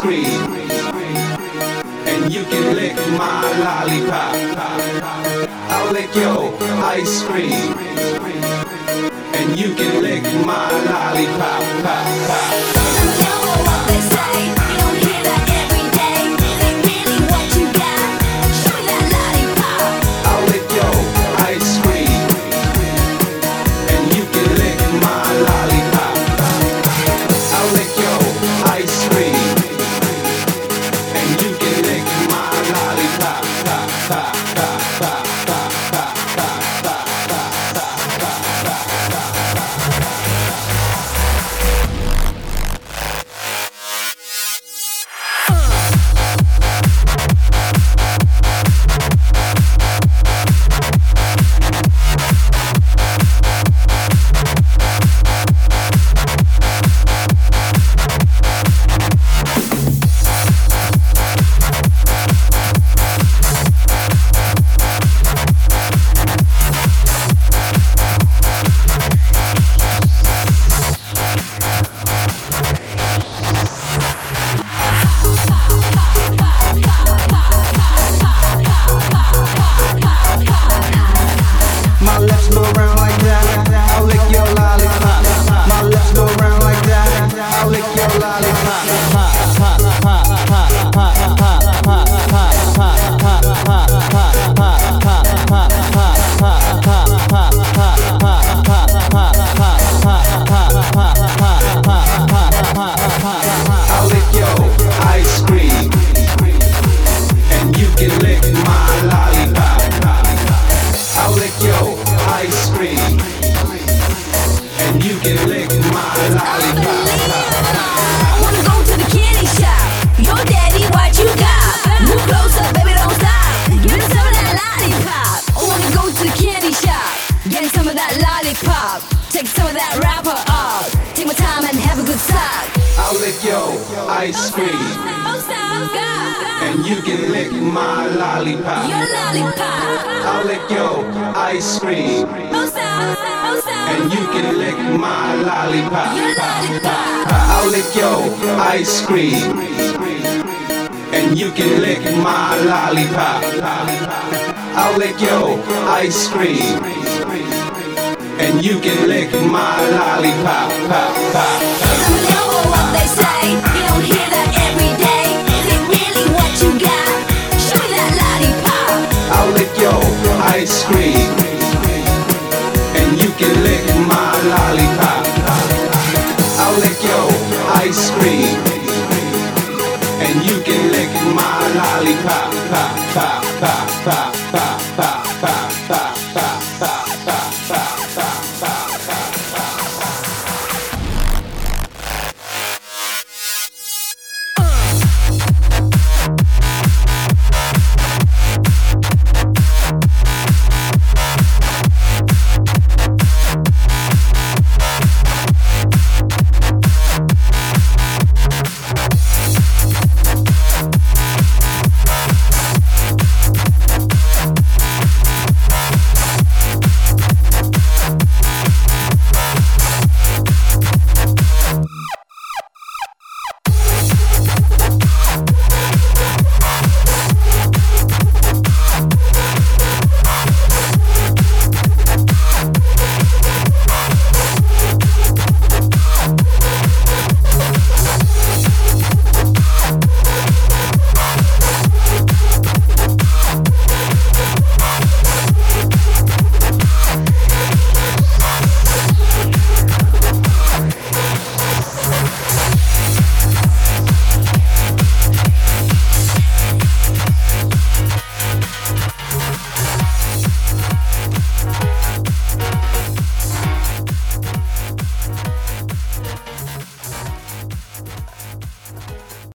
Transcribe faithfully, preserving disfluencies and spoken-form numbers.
cream, and you can lick my lollipop. I'll lick your ice cream, and you can lick my lollipop. Take some of that wrapper off. Take my time and have a good suck. I'll lick your ice cream, and you can lick my lollipop. Your lollipop. I'll lick your ice cream, and you can lick my lollipop. Your lollipop. I'll lick your ice cream, and you can lick my lollipop. I'll lick your ice cream, and you can lick my lollipop. Some know what they say, you don't hear that every day. Is it really what you got? Show me that lollipop. I'll lick your ice cream, and you can lick my lollipop. I'll lick your ice cream, and you can lick my lollipop.